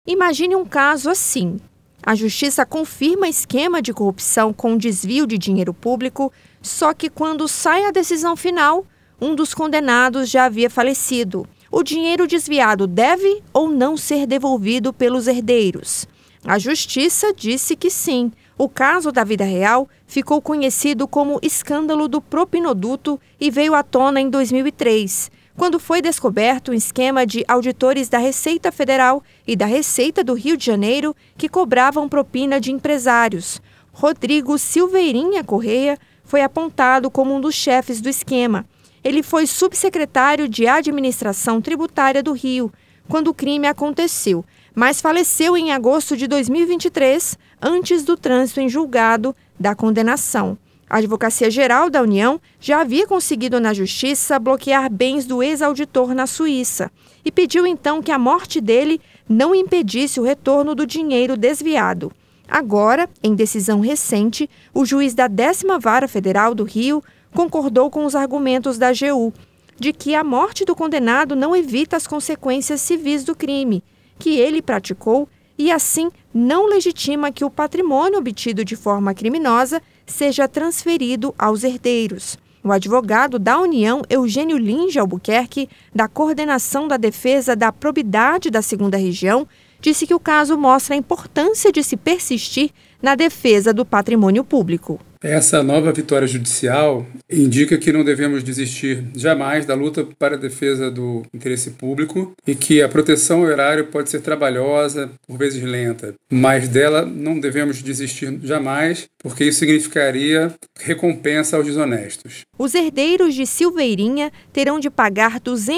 Imagine um caso assim. A Justiça confirma esquema de corrupção com desvio de dinheiro público, só que quando sai a decisão final, um dos condenados já havia falecido. O dinheiro desviado deve ou não ser devolvido pelos herdeiros? A Justiça disse que sim. O caso da vida real ficou conhecido como escândalo do propinoduto e veio à tona em 2003. Quando foi descoberto um esquema de auditores da Receita Federal e da Receita do Rio de Janeiro que cobravam propina de empresários. Rodrigo Silveirinha Correia foi apontado como um dos chefes do esquema. Ele foi subsecretário de Administração Tributária do Rio, quando o crime aconteceu, mas faleceu em agosto de 2023, antes do trânsito em julgado da condenação. A Advocacia Geral da União já havia conseguido na Justiça bloquear bens do ex-auditor na Suíça e pediu então que a morte dele não impedisse o retorno do dinheiro desviado. Agora, em decisão recente, o juiz da 10ª Vara Federal do Rio concordou com os argumentos da AGU, de que a morte do condenado não evita as consequências civis do crime que ele praticou e, assim, não legitima que o patrimônio obtido de forma criminosa seja transferido aos herdeiros. O advogado da União, Eugênio Lins de Albuquerque, da Coordenação da Defesa da Probidade da 2ª Região, disse que o caso mostra a importância de se persistir na defesa do patrimônio público. Essa nova vitória judicial indica que não devemos desistir jamais da luta para a defesa do interesse público e que a proteção ao erário pode ser trabalhosa, por vezes lenta, mas dela não devemos desistir jamais, porque isso significaria recompensa aos desonestos. Os herdeiros de Silveirinha terão de pagar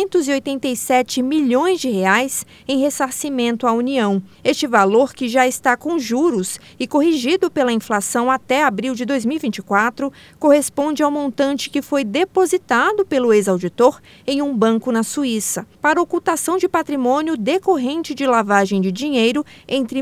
287 milhões de reais em ressarcimento à União. Este valor, que já está com juros e corrigido pela inflação até abril de 2024, corresponde ao montante que foi depositado pelo ex-auditor em um banco na Suíça, para ocultação de patrimônio decorrente de lavagem de dinheiro entre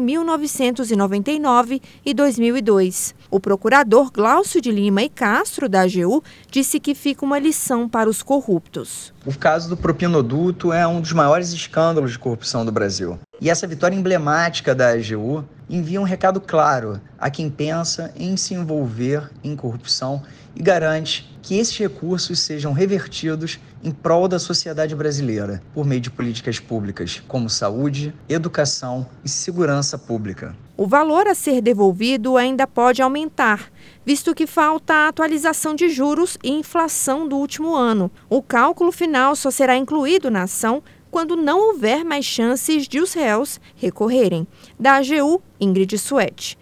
1999 e 2002. O procurador Glaucio de Lima e Castro, da AGU, disse que fica uma lição para os corruptos. O caso do propinoduto é um dos maiores escândalos de corrupção do Brasil. E essa vitória emblemática da AGU envia um recado claro a quem pensa em se envolver em corrupção e garante que esses recursos sejam revertidos em prol da sociedade brasileira, por meio de políticas públicas como saúde, educação e segurança pública. O valor a ser devolvido ainda pode aumentar, visto que falta a atualização de juros e inflação do último ano. O cálculo final só será incluído na ação quando não houver mais chances de os réus recorrerem. Da AGU, Ingrid Suete.